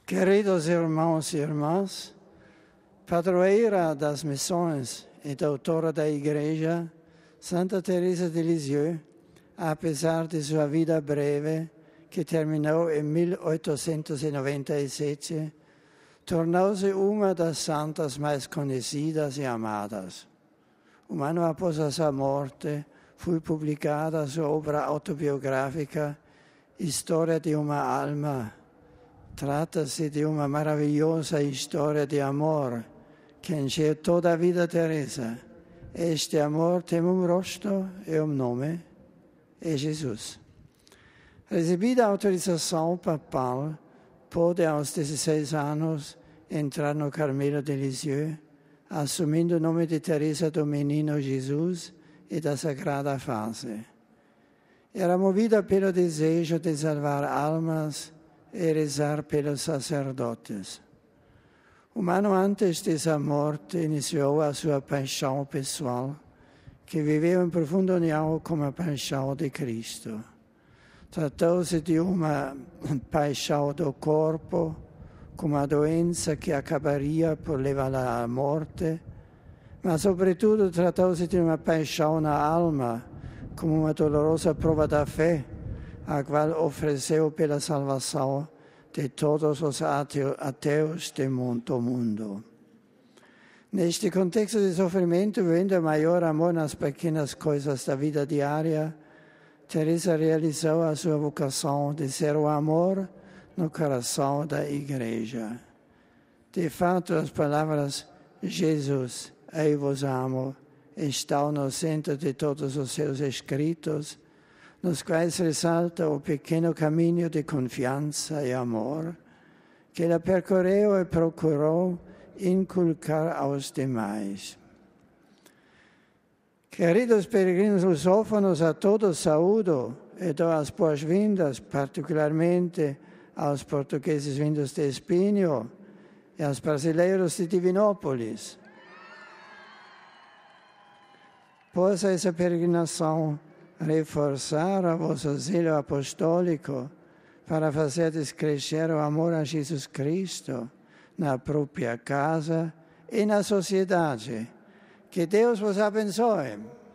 Queridos irmãos e irmãs, padroeira das missões e doutora da Igreja, Santa Teresa de Lisieux, apesar de sua vida breve, que terminou em 1897, tornou-se uma das santas mais conhecidas e amadas. Um ano após a sua morte, foi publicada a sua obra autobiográfica História de uma Alma. Trata-se de uma maravilhosa história de amor que encheu toda a vida de Teresa. Este amor tem um rosto e um nome, é Jesus. Recebida a autorização papal, pôde aos 16 anos entrar no Carmelo de Lisieux, assumindo o nome de Teresa do Menino Jesus e da Sagrada Face. Era movida pelo desejo de salvar almas e rezar pelos sacerdotes. Um ano antes de sua morte, iniciou a sua paixão pessoal, que viveu em profunda união com a paixão de Cristo. Tratou-se de uma paixão do corpo, com uma doença que acabaria por levá-la à morte, mas, sobretudo, tratou-se de uma paixão na alma, como uma dolorosa prova da fé, a qual ofereceu pela salvação de todos os ateus do mundo. Neste contexto de sofrimento, vendo maior amor nas pequenas coisas da vida diária, Teresa realizou a sua vocação de ser o amor no coração da Igreja. De fato, as palavras Jesus, eu vos amo, estão no centro de todos os seus escritos, nos quais ressalta o pequeno caminho de confiança e amor que ela percorreu e procurou inculcar aos demais. Queridos peregrinos lusófonos, a todos saúdo e dou as boas-vindas, particularmente aos portugueses vindos de Espinho e aos brasileiros de Divinópolis. Possa essa peregrinação reforçar o vosso zelo apostólico para fazer crescer o amor a Jesus Cristo na própria casa e na sociedade. Que Deus vos abençoe.